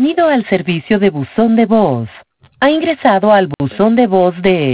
Bienvenido al servicio de buzón de voz. Ha ingresado al buzón de voz de